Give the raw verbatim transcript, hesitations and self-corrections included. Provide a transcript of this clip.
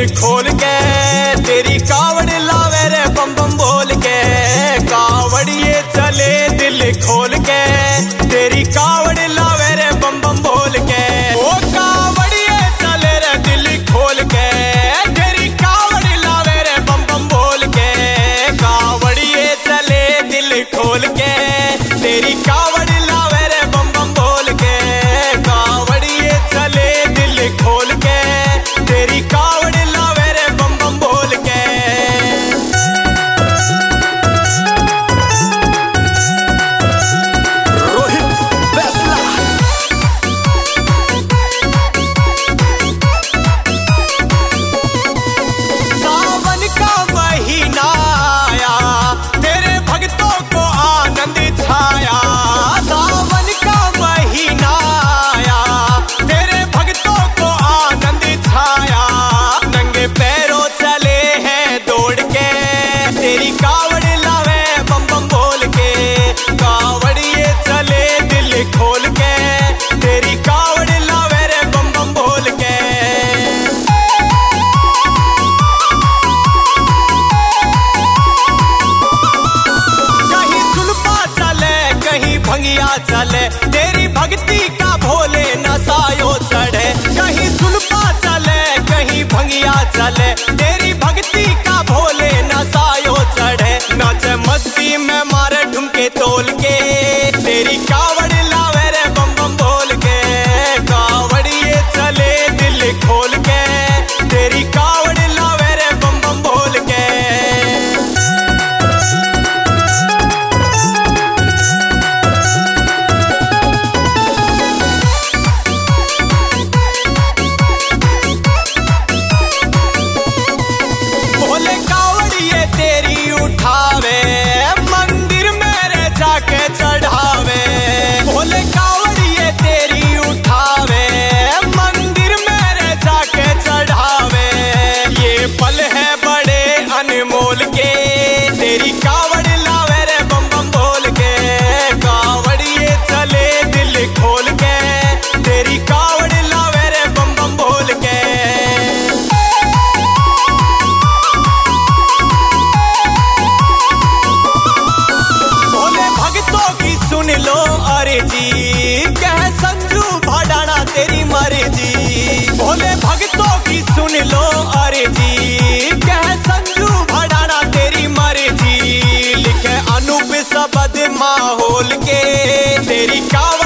खोल के, तेरी कावड़ लावे रे बम बम बोल के। कावड़िए चले दिल खोल के, तेरी कावड़ लावे रे बम बम बोल के। ओ कावड़िए चले रे दिल खोल के, तेरी कावड़ लावे रे बम बम बोल के। कावड़िए चले दिल खोल के, तेरी कावड़ लावे रे बम बम बोल के। कावड़िए चले दिल खोल के, तेरी कावड़ लावे रे बम बम बोल के। रोहित फैसला। सावन का महीना आया, तेरे भक्तों को आनंद छाया। सावन का महीना आया, तेरे भक्तों को आनंद छाया। नंगे पैरों चले हैं दौड़ के, तेरी कावड़ लावे बम बम बोल के। कावड़िए चले दिल खोल के, तेरी कावड़ लावे रे बम बम बोल के। कहीं सुलपा चले कहीं भंगिया चले, तेरी भक्ति का भोले नसायो चढ़े। कहीं सुलपा चले कहीं भंगिया चले, तेरी भक्ति का भोले नसायो चढ़े। नाचे मस्ती में मारे ढुमके तोल के, तेरी कावड़ लावे रे बम बम बोल के। कावड़िए चले दिल खोल के, तेरी कावड़ लावे रे बम बम बोल के। भोले कावड़िए तेरी उठावे, मंदिर मेरे जाके चढ़ावे। भोले कावड़िए तेरी उठावे, मंदिर मेरे जाके चढ़ावे। ये पल है बड़े अनमोल के, तेरी कावड़ लावे रे बम बम बोल के। कावड़िए चले दिल खोल के, तेरी कावड़ लावे रे बम बम बोल के। भोले भक्तों की सुन लो अर्जी, कह संजू भडाना तेरी मर्जी। भोले भक्तों की सुन लो अर्जी, कह संजू भडाना तेरी मर्जी। लिखे अनूप शब्द माहौल के, तेरी कावड़